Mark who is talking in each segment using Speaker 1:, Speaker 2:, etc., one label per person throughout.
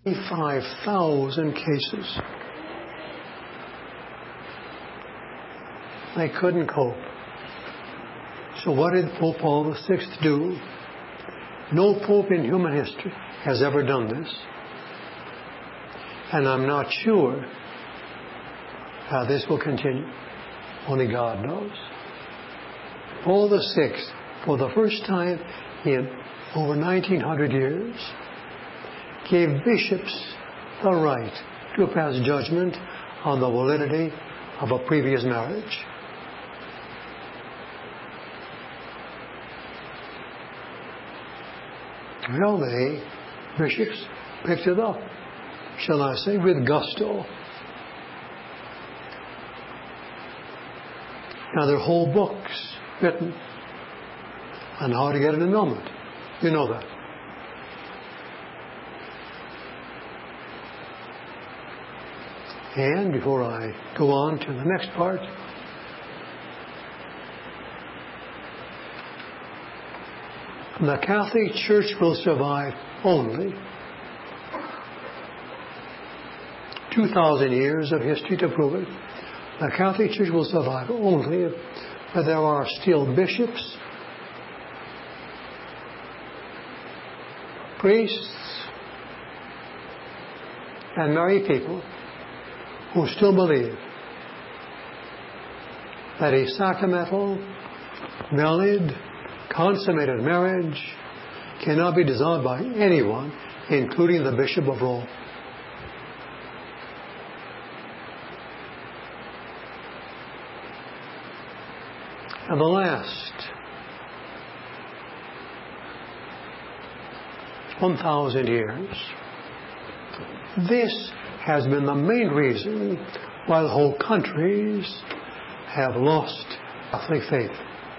Speaker 1: 5,000 cases. They couldn't cope. So what did Pope Paul VI do? No pope in human history has ever done this. And I'm not sure how this will continue. Only God knows. Paul VI, for the first time in over 1900 years, gave bishops the right to pass judgment on the validity of a previous marriage. Well, the bishops picked it up, shall I say, with gusto. Now, there are whole books written on how to get an annulment. You know that. And before I go on to the next part, the Catholic Church will survive only 2,000 years of history to prove it. The Catholic Church will survive only if there are still bishops, priests, and married people who still believe that a sacramental, valid, consummated marriage cannot be dissolved by anyone, including the Bishop of Rome. And the last 1,000 years, this has been the main reason why the whole countries have lost Catholic faith.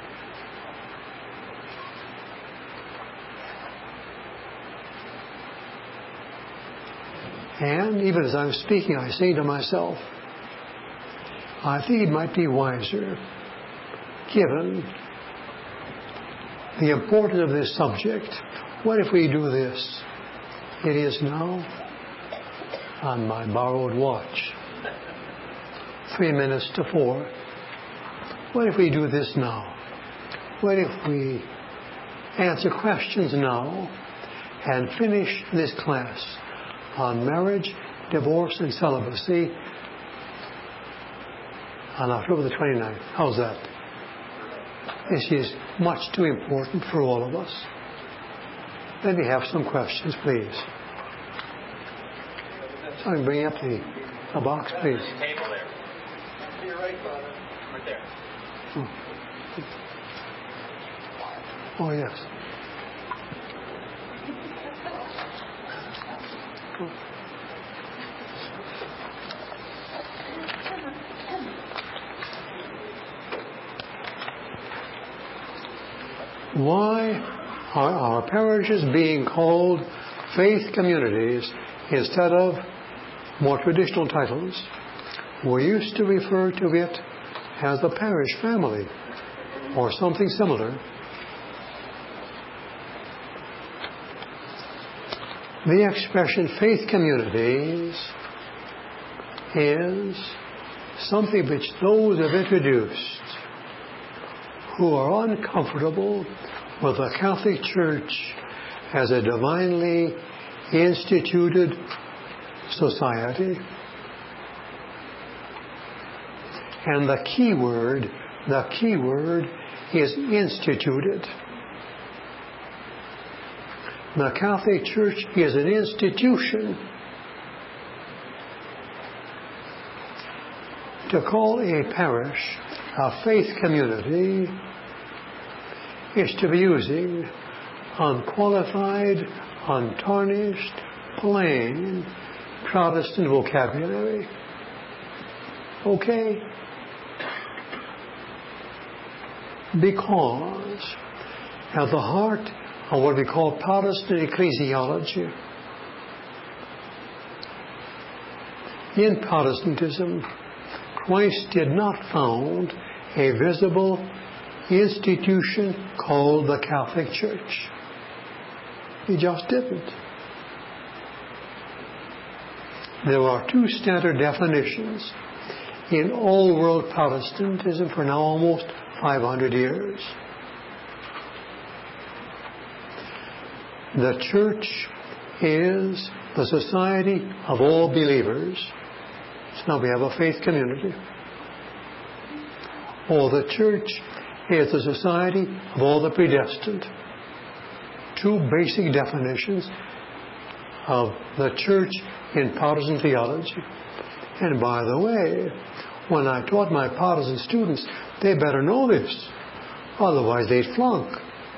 Speaker 1: And even as I'm speaking, I say to myself, I think it might be wiser, given the importance of this subject, what if we do this? It is now on my borrowed watch, 4:03. What if we do this now? What if we answer questions now and finish this class on marriage, divorce, and celibacy on October the 29th? How's that? This is much too important for all of us. Let me have some questions, please. Sorry, bring up the box, please.
Speaker 2: Table there. To your right, Father. Right there.
Speaker 1: Oh, yes. Why are our parishes being called faith communities instead of more traditional titles? We used to refer to it as the parish family or something similar. The expression faith communities is something which those have introduced who are uncomfortable with the Catholic Church as a divinely instituted society. And the key word is instituted. The Catholic Church is an institution. To call a parish a faith community is to be using unqualified, untarnished, plain Protestant vocabulary. Okay? Because at the heart of what we call Protestant ecclesiology, in Protestantism, Christ did not found a visible institution called the Catholic Church. He just didn't. There are two standard definitions in old world Protestantism for now almost 500 years. The church is the society of all believers. So now we have a faith community. Or the church is the society of all the predestined. Two basic definitions of the church in Protestant theology. And by the way, when I taught my Protestant students, they better know this. Otherwise they'd flunk.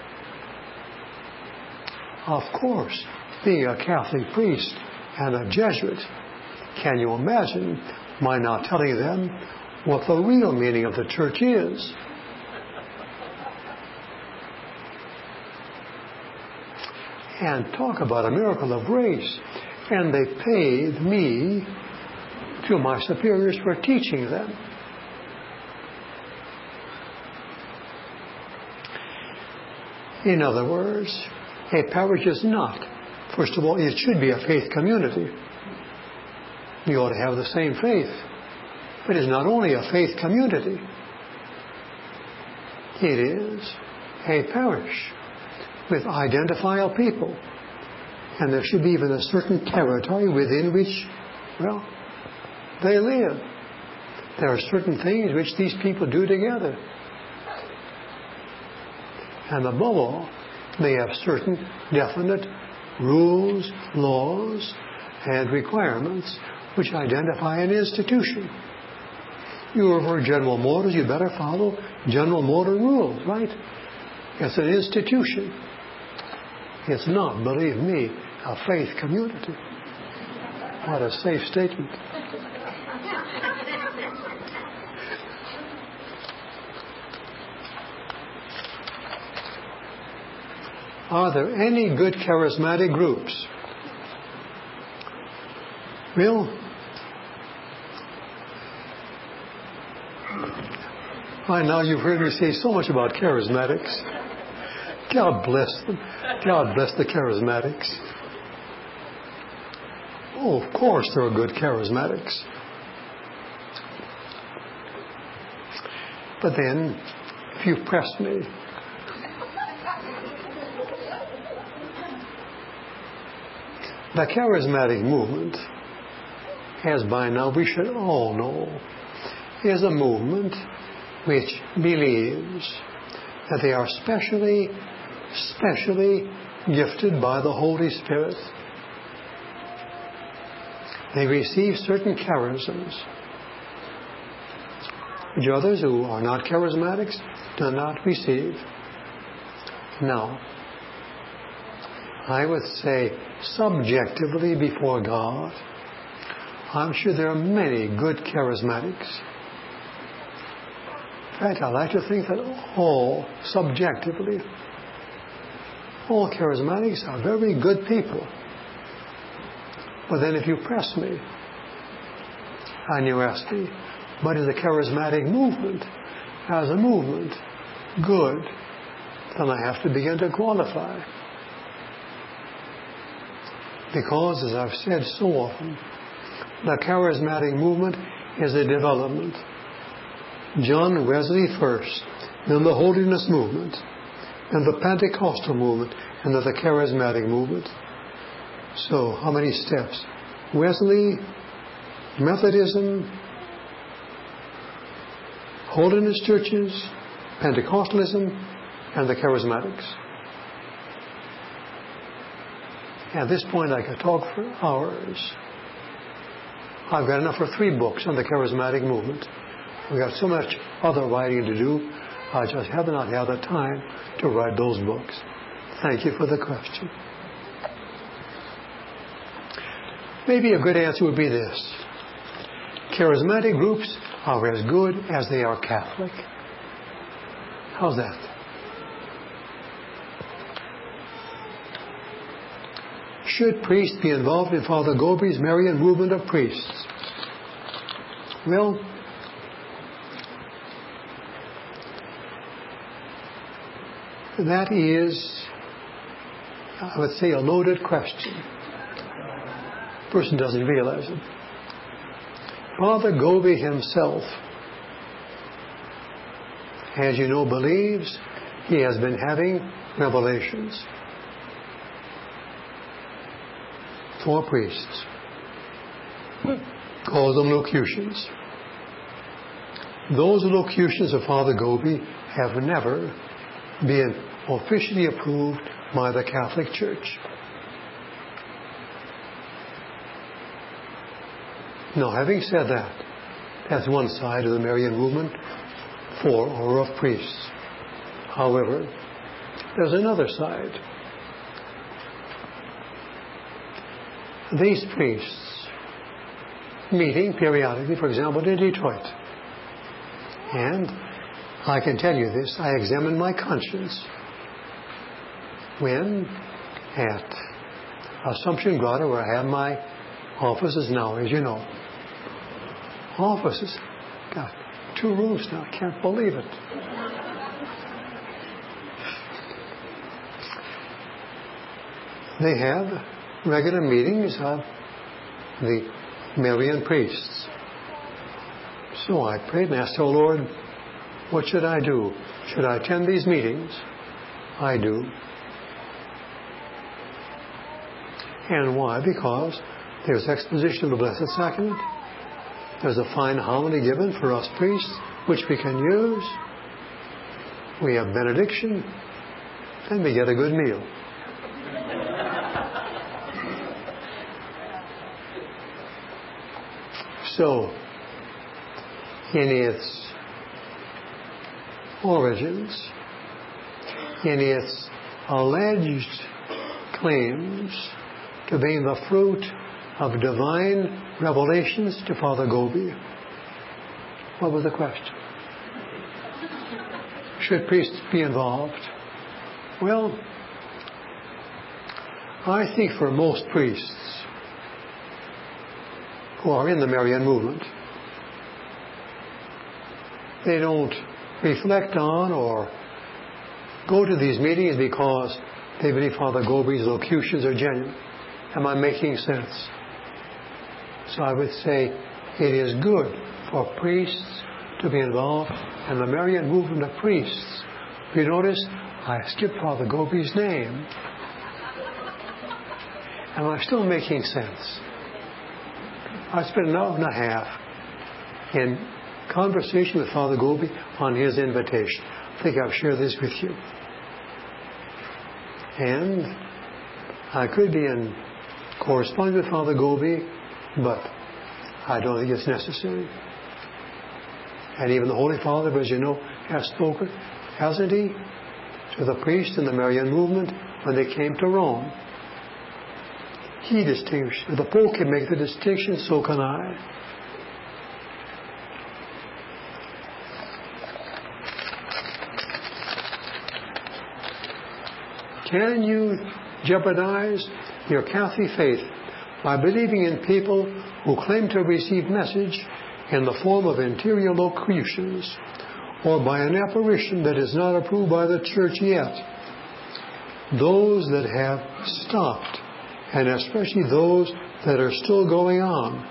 Speaker 1: Of course, being a Catholic priest and a Jesuit, can you imagine my not telling them what the real meaning of the church is? And talk about a miracle of grace. And they paid me to my superiors for teaching them. In other words, a parish is not. First of all, it should be a faith community. You ought to have the same faith. But it's not only a faith community. It is a parish with identifiable people. And there should be even a certain territory within which, well, they live. There are certain things which these people do together. And above all, they have certain definite rules, laws, and requirements which identify an institution. You are for General Motors, you better follow General Motor rules, right? It's an institution. It's not, believe me, a faith community. What a safe statement. Are there any good charismatic groups? Well, by now you've heard me say so much about charismatics. God bless them. God bless the charismatics. Oh, of course there are good charismatics. But then, if you press me, the charismatic movement, as by now we should all know, is a movement which believes that they are specially gifted by the Holy Spirit. They receive certain charisms, which others who are not charismatics do not receive. Now, I would say subjectively before God, I'm sure there are many good charismatics. In fact, I like to think that all charismatics are very good people. But then if you press me and you ask me, but is the charismatic movement as a movement good? Then I have to begin to qualify. Because, as I've said so often, the charismatic movement is a development. John Wesley first, then the Holiness movement, then the Pentecostal movement, and then the charismatic movement. So, how many steps? Wesley, Methodism, Holiness churches, Pentecostalism, and the charismatics. At this point, I could talk for hours. I've got enough for 3 books on the charismatic movement. We've got so much other writing to do. I just have not had the time to write those books. Thank you for the question. Maybe a good answer would be this. Charismatic groups are as good as they are Catholic. How's that? Should priests be involved in Father Gobry's Marian movement of priests? Well, that is, I would say, a loaded question. person doesn't realize it. Father Gobi himself, as you know, believes he has been having revelations. 4 priests. Calls them locutions. Those locutions of Father Gobi have never been officially approved by the Catholic Church. Now, having said that, that's one side of the Marian movement for or of priests. However, there's another side. These priests meeting periodically, for example, in Detroit. And I can tell you this, I examined my conscience when at Assumption Grotto, where I have my offices now, as you know. Offices. Got 2 rooms now. I can't believe it. They have regular meetings of the Marian priests. So I prayed and asked the Lord, what should I do? Should I attend these meetings? I do. And why? Because there's exposition of the Blessed Sacrament. There's a fine homily given for us priests, which we can use. We have benediction, and we get a good meal. So, in its origins, in its alleged claims to being the fruit of divine revelations to Father Gobi, what was the question? Should priests be involved? Well, I think for most priests who are in the Marian movement, they don't reflect on or go to these meetings because they believe Father Gobi's locutions are genuine. Am I making sense? So I would say it is good for priests to be involved in the Marian movement of priests. If you notice, I skipped Father Gobi's name. Am I still making sense? I spent an hour and a half in conversation with Father Gobi on his invitation. I think I've shared this with you. And I could be in correspondence with Father Gobi, but I don't think it's necessary. And even the Holy Father, as you know, has spoken, hasn't he, to the priests in the Marian movement when they came to Rome. He distinguished. If the Pope can make the distinction, so can I. Can you jeopardize your Catholic faith by believing in people who claim to receive message in the form of interior locutions or by an apparition that is not approved by the Church yet? Those that have stopped, and especially those that are still going on.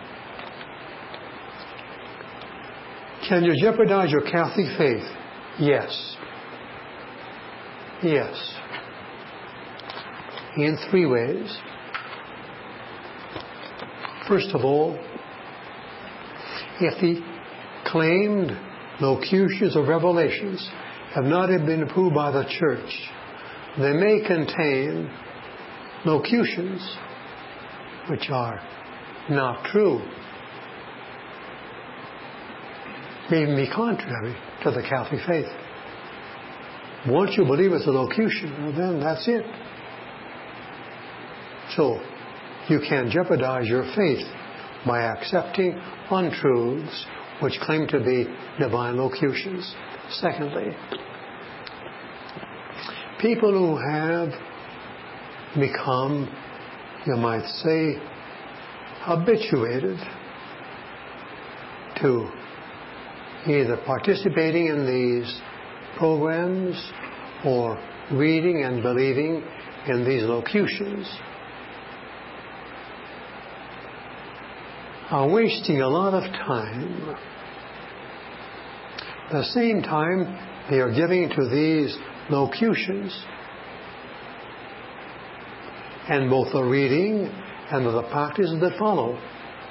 Speaker 1: Can you jeopardize your Catholic faith? Yes. Yes. In 3 ways. First of all, if the claimed locutions or revelations have not been approved by the Church, they may contain locutions which are not true, may even be contrary to the Catholic faith. Once you believe it's a locution, well, then that's it. So you can jeopardize your faith by accepting untruths which claim to be divine locutions. Secondly, people who have become, you might say, habituated to either participating in these programs or reading and believing in these locutions, are wasting a lot of time. The same time they are giving to these locutions, and both the reading and the practices that follow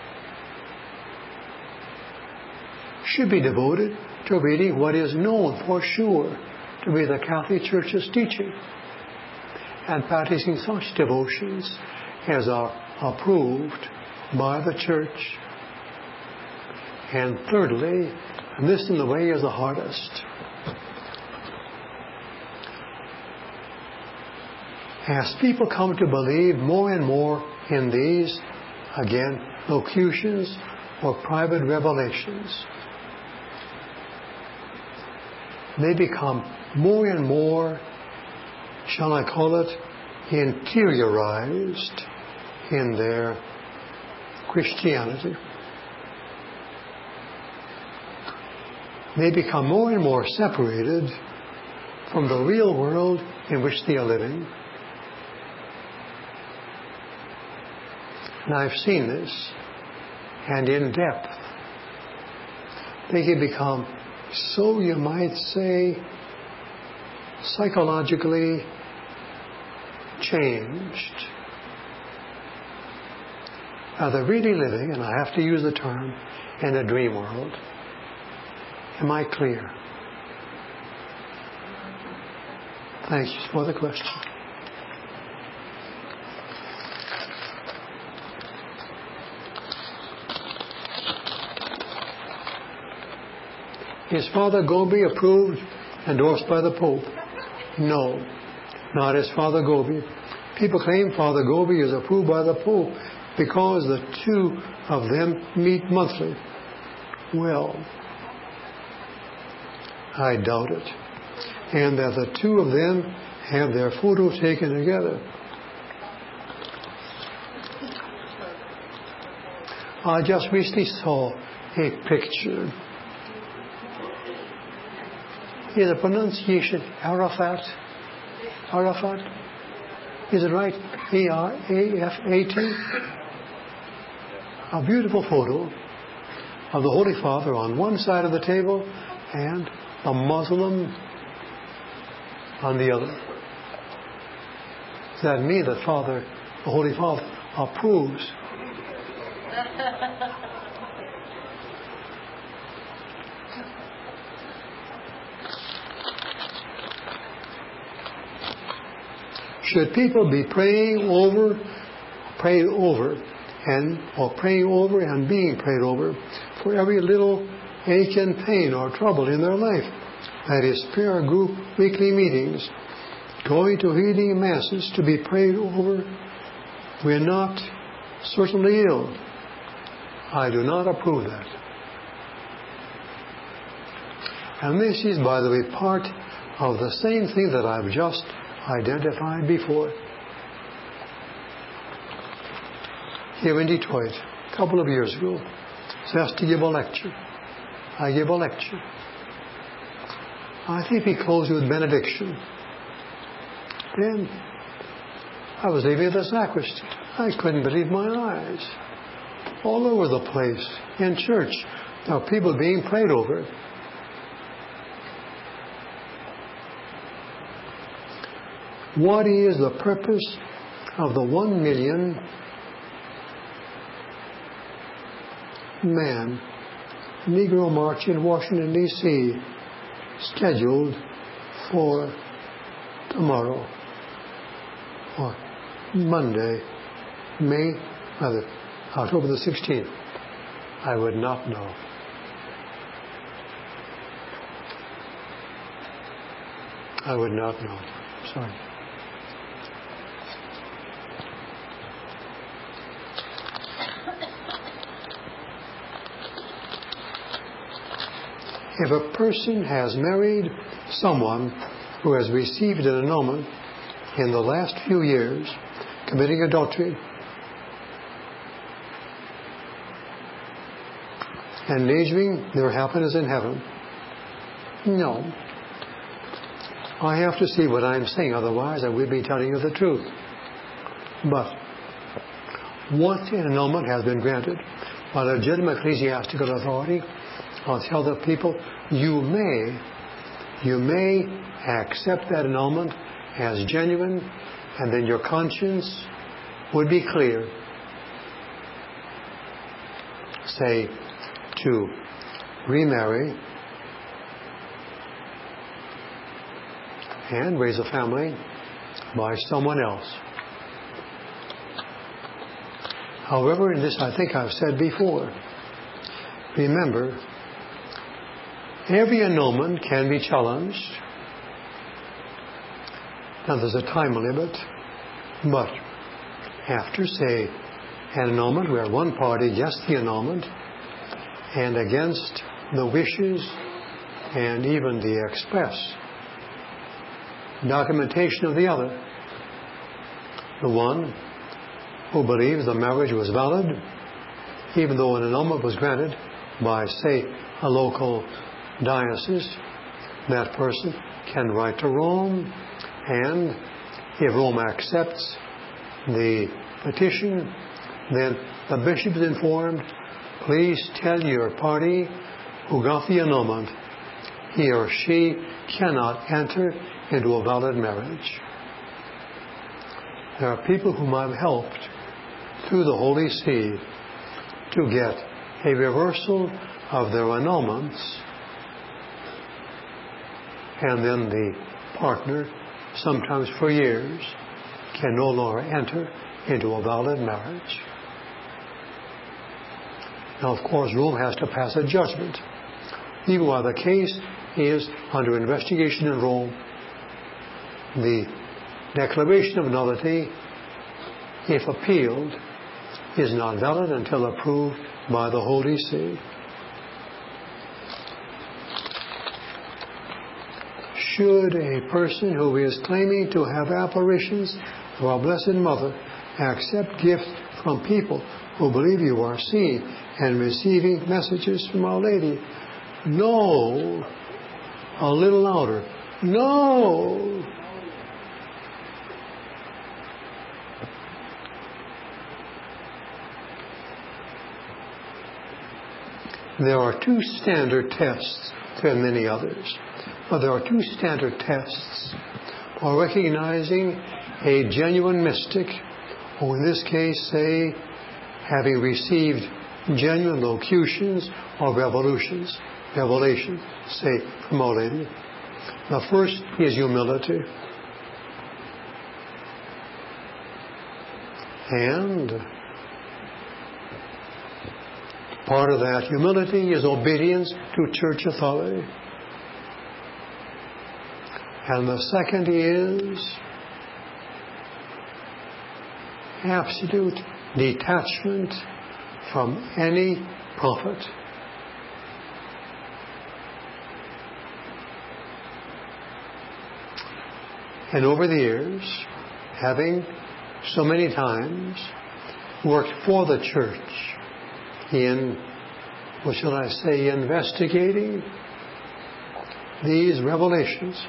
Speaker 1: should be devoted to reading what is known for sure to be the Catholic Church's teaching, and practicing such devotions as are approved by the Church. And thirdly, and this in the way is the hardest, as people come to believe more and more in these, again, locutions or private revelations, they become more and more, shall I call it, interiorized in their Christianity. They become more and more separated from the real world in which they are living. And I've seen this, and in depth. They can become so, you might say, psychologically changed. They're really living, and I have to use the term, in a dream world. Am I clear? Thank you for the question. Is Father Gobi approved, endorsed by the Pope? No, not as Father Gobi. People claim Father Gobi is approved by the Pope because the two of them meet monthly. Well, I doubt it. And that the two of them have their photo taken together. I just recently saw a picture. Is the pronunciation Arafat? Arafat? Is it right? A-R-A-F-A-T? A beautiful photo of the Holy Father on one side of the table and a Muslim on the other. Does that mean that the Holy Father approves? Should people be praying over and being prayed over for every little ache and pain or trouble in their life? That is, prayer group weekly meetings, going to healing masses to be prayed over. We're not certainly ill. I do not approve that. And this is, by the way, part of the same thing that I've just identified before. Here in Detroit, a couple of years ago, I was asked to give a lecture. I gave a lecture. I think we closed with benediction. Then I was leaving the sacristy. I couldn't believe my eyes. All over the place, in church, there were people being prayed over. What is the purpose of the 1 million man Negro March in Washington, D.C. scheduled for tomorrow or Monday, October the 16th? I would not know. I would not know. Sorry. If a person has married someone who has received an annulment in the last few years, committing adultery, endangering their happiness in heaven, no. I have to see what I'm saying, otherwise I would be telling you the truth. But once an annulment has been granted by legitimate ecclesiastical authority, I'll tell the people, you may accept that annulment as genuine, and then your conscience would be clear. Say, to remarry and raise a family by someone else. However, in this I think I've said before, remember, every annulment can be challenged. Now there's a time limit, but after, say, an annulment where one party gets the annulment and against the wishes and even the express documentation of the other, the one who believes the marriage was valid, even though an annulment was granted by, say, a local diocese, that person can write to Rome, and if Rome accepts the petition, then the bishop is informed, please tell your party who got the annulment, he or she cannot enter into a valid marriage. There are people whom I've helped through the Holy See to get a reversal of their annulments, and then the partner, sometimes for years, can no longer enter into a valid marriage. Now, of course, Rome has to pass a judgment. Even while the case is under investigation in Rome, the declaration of nullity, if appealed, is not valid until approved by the Holy See. Should a person who is claiming to have apparitions of our Blessed Mother accept gifts from people who believe you are seeing and receiving messages from Our Lady? No. A little louder. No. There are two standard tests. There are many others. But there are two standard tests for recognizing a genuine mystic, or in this case, say, having received genuine locutions or revelations, say, from Our Lady. The first is humility. And part of that humility is obedience to church authority. And the second is absolute detachment from any prophet. And over the years, having so many times worked for the church in, what shall I say, investigating these revelations,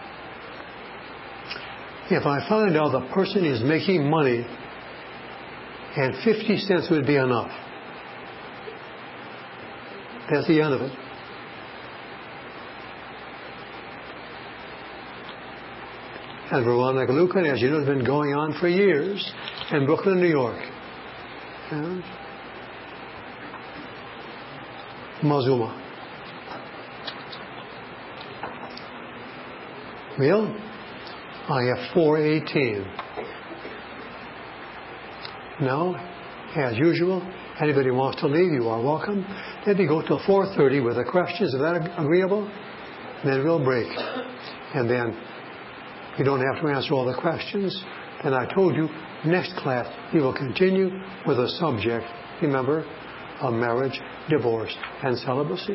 Speaker 1: if I find out the person is making money and 50 cents would be enough, that's the end of it. And Veronica Lucan, as you know, has been going on for years in Brooklyn, New York. And Mazuma. Well, I have 418. Now, as usual, anybody wants to leave, you are welcome. Let me go to 4:30 with the questions. Is that agreeable? Then we'll break. And then you don't have to answer all the questions. And I told you, next class, we will continue with the subject, remember, of marriage, divorce, and celibacy.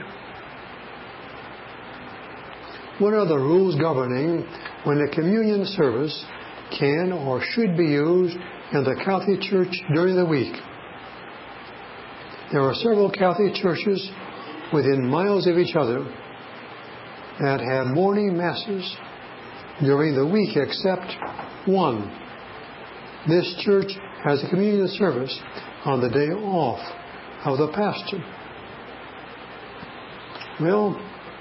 Speaker 1: What are the rules governing when a communion service can or should be used in the Catholic Church during the week? There are several Catholic churches within miles of each other that have morning masses during the week except one. This church has a communion service on the day off of the pastor? Well,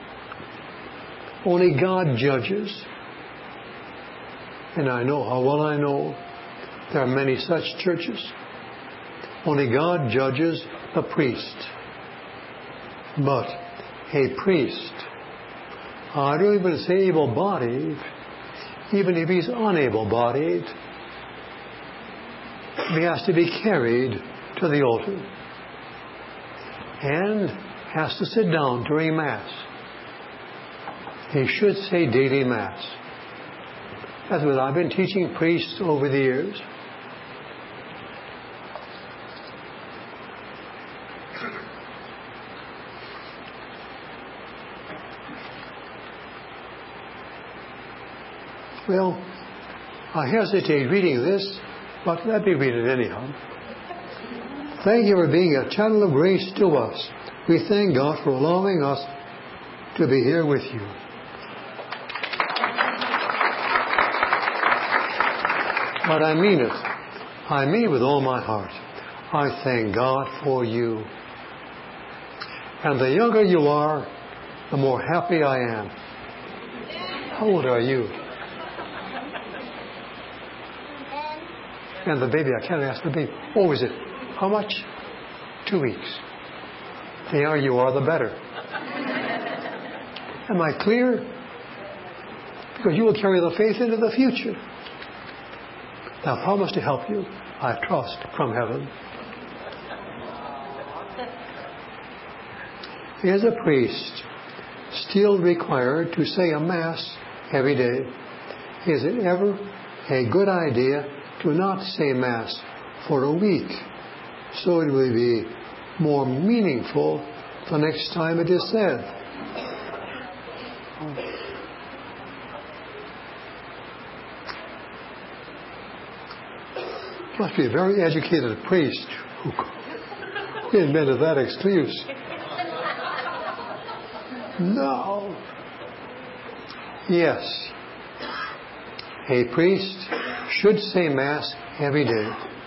Speaker 1: only God judges. And I know how well I know there are many such churches. Only God judges the priest. But a priest, I don't even say able-bodied, even if he's unable-bodied, he has to be carried to the altar and has to sit down during Mass. He should say daily Mass. That's what I've been teaching priests over the years. Well, I hesitate reading this, but let me read it anyhow. Thank you for being a channel of grace to us. We thank God for allowing us to be here with you. But I mean it. I mean it with all my heart. I thank God for you. And the younger you are, the more happy I am. How old are you? And the baby, I can't ask the baby. Oh, is it? How much? 2 weeks. The younger you are, the better. Am I clear? Because you will carry the faith into the future. Now, I promise to help you, I trust, from heaven. Is a priest still required to say a Mass every day? Is it ever a good idea to not say Mass for a week, so it will be more meaningful the next time it is said? Must be a very educated priest who invented that excuse. No. Yes. A priest should say Mass every day.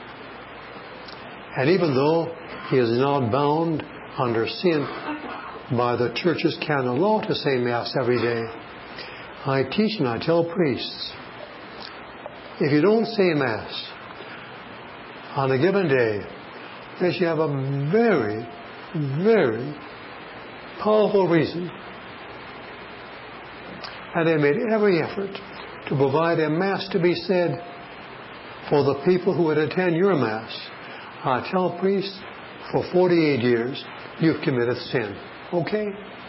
Speaker 1: And even though he is not bound under sin by the church's canon law to say Mass every day, I teach and I tell priests, if you don't say Mass on a given day, that you have a very, very powerful reason. And they made every effort to provide a Mass to be said for the people who would attend your Mass. I tell priests, for 48 years, you've committed sin. Okay?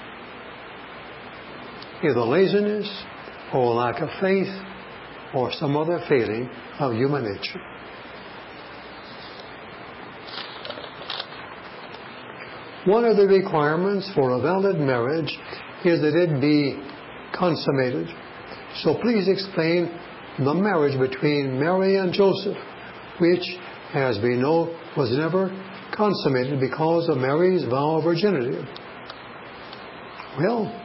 Speaker 1: Either laziness, or lack of faith, or some other failing of human nature. One of the requirements for a valid marriage is that it be consummated. So please explain the marriage between Mary and Joseph, which, as we know, was never consummated because of Mary's vow of virginity. Well,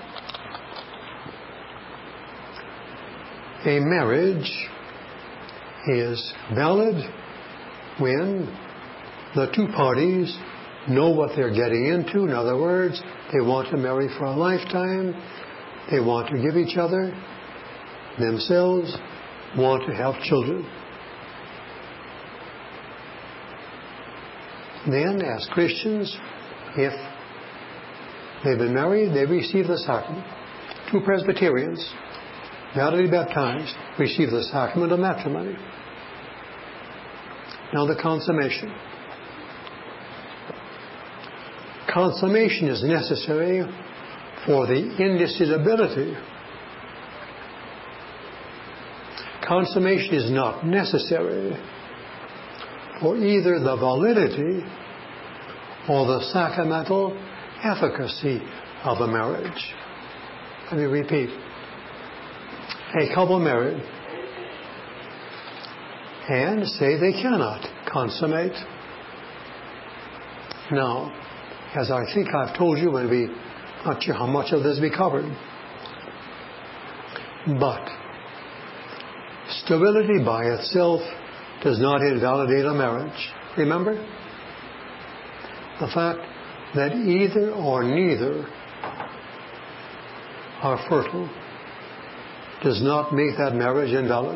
Speaker 1: a marriage is valid when the two parties know what they're getting into. In other words, they want to marry for a lifetime. They want to give each other, themselves, want to have children. Then, as Christians, if they've been married, they receive the sacrament. Two Presbyterians, validly baptized, receive the sacrament of matrimony. Now the consummation. Consummation is necessary for the indissolubility. Consummation is not necessary for either the validity or the sacramental efficacy of a marriage. Let me repeat. A couple married and say they cannot consummate. Now, as I think I've told you when we, not sure how much of this we covered, but sterility by itself does not invalidate a marriage. Remember? The fact that either or neither are fertile does not make that marriage invalid.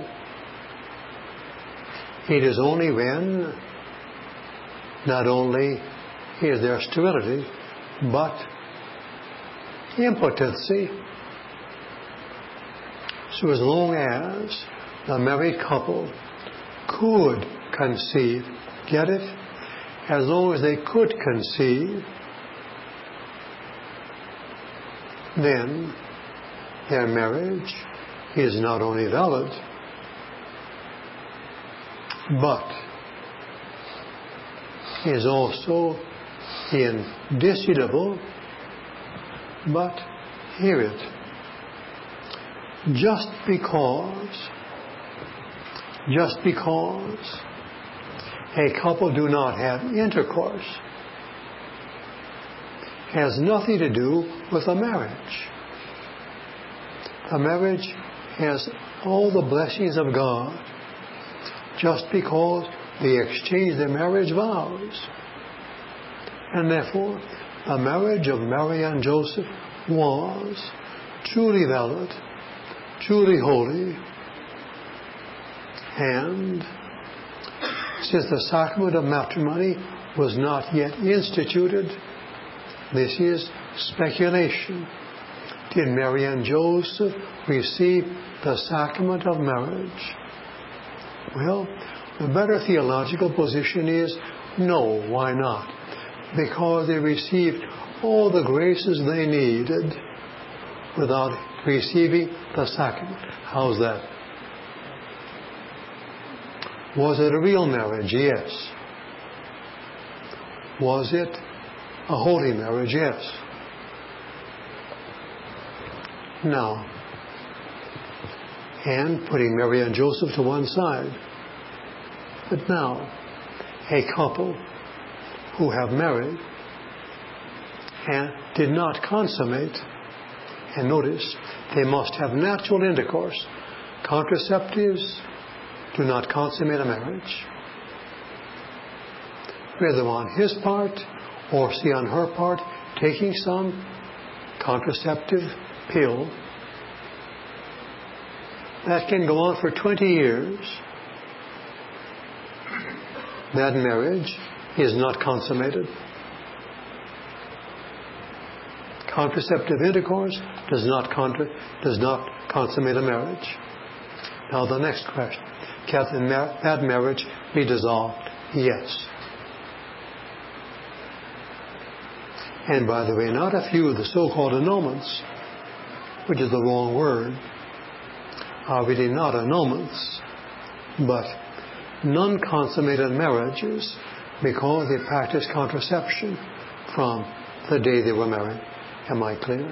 Speaker 1: It is only when not only is there sterility, but impotency. So as long as the married couple could conceive, get it? As long as they could conceive, then their marriage is not only valid, but is also indissoluble. But hear it, just because a couple do not have intercourse has nothing to do with a marriage. A marriage has all the blessings of God just because they exchange their marriage vows. And therefore, the marriage of Mary and Joseph was truly valid, truly holy, and since the sacrament of matrimony was not yet instituted, this is speculation. Did Mary and Joseph receive the sacrament of marriage? Well, the better theological position is no. Why not? Because they received all the graces they needed without receiving the sacrament. How's that? Was it a real marriage? Yes. Was it a holy marriage? Yes. Now, and putting Mary and Joseph to one side, but now, a couple who have married and did not consummate, and notice, they must have natural intercourse. Contraceptives do not consummate a marriage. Whether on his part or see on her part taking some contraceptive pill that can go on for 20 years, that marriage is not consummated. Contraceptive intercourse does not consummate a marriage. Now the next question. Can that marriage be dissolved? Yes. And by the way, not a few of the so-called annulments, which is the wrong word, are really not annulments, but non-consummated marriages because they practiced contraception from the day they were married. Am I clear?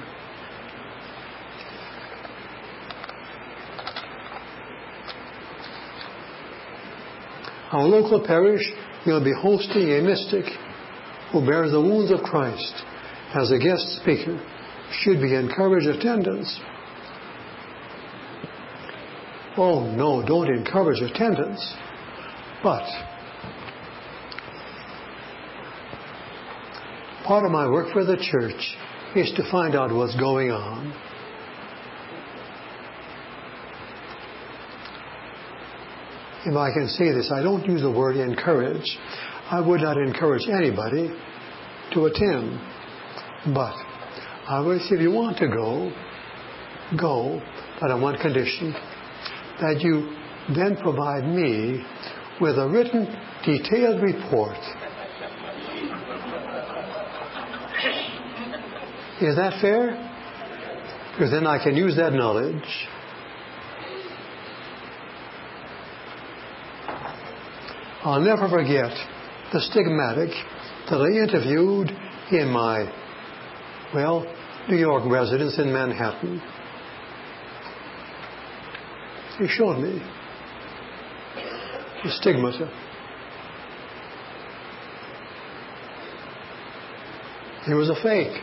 Speaker 1: Our local parish will be hosting a mystic who bears the wounds of Christ as a guest speaker. Should we encourage attendance? Oh no, don't encourage attendance. But part of my work for the church is to find out what's going on. If I can say this, I don't use the word encourage. I would not encourage anybody to attend. But I would say if you want to go, but on one condition, that you then provide me with a written, detailed report. Is that fair? Because then I can use that knowledge. I'll never forget the stigmatic that I interviewed in my, New York residence in Manhattan. He showed me the stigmata. It was a fake.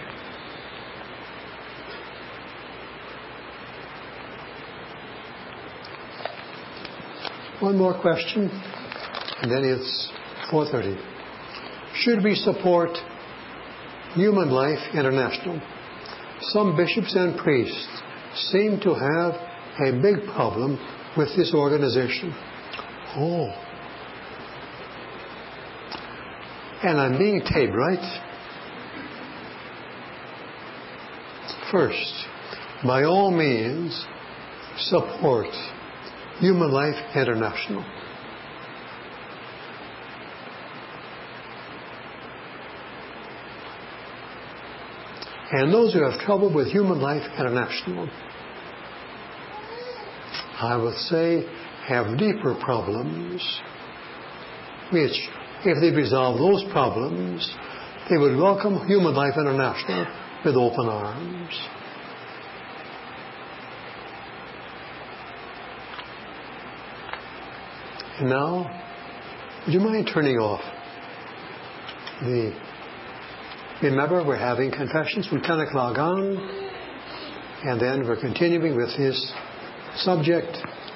Speaker 1: One more question. And then it's 4:30. Should we support Human Life International? Some bishops and priests seem to have a big problem with this organization. Oh. And I'm being taped, right? First, by all means, support Human Life International. And those who have trouble with Human Life International, I would say, have deeper problems, which, if they resolve those problems, they would welcome Human Life International with open arms. And now, would you mind turning off the... Remember, we're having confessions from 10 o'clock on, and then we're continuing with this subject.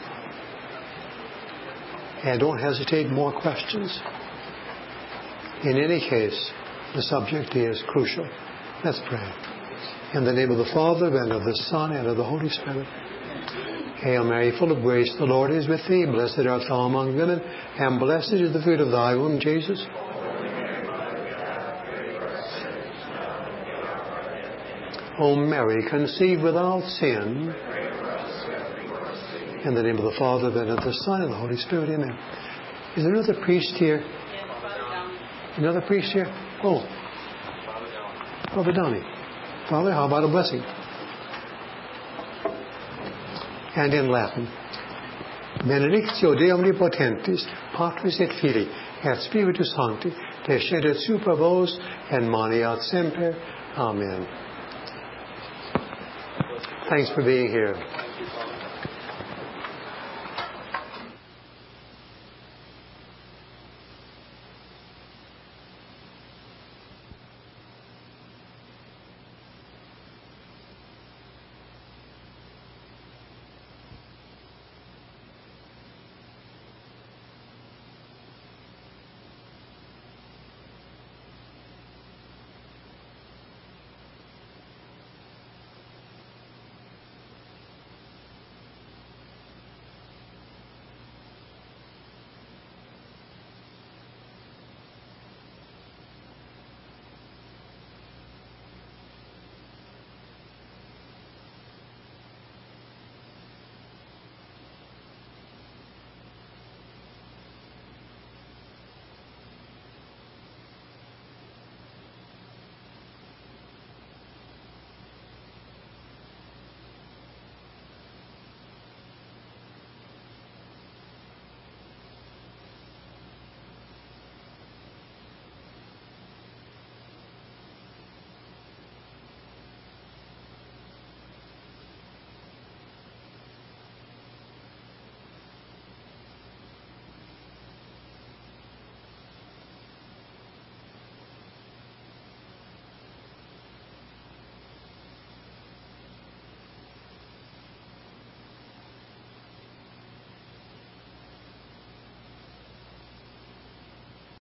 Speaker 1: And don't hesitate, more questions. In any case, the subject is crucial. Let's pray. In the name of the Father, and of the Son, and of the Holy Spirit. Hail Mary, full of grace, the Lord is with thee. Blessed art thou among women, and blessed is the fruit of thy womb, Jesus. O Mary, conceived without sin. In the name of the Father, and of the Son, and the Holy Spirit. Amen. Is there another priest here? Another priest here? Oh. Father Downey. Father, how about a blessing? And in Latin. Benedictio Dei Omnipotentis, Patris et Filii, et Spiritus Sancti, descendet super vos, et maneat semper. Amen. Thanks for being here.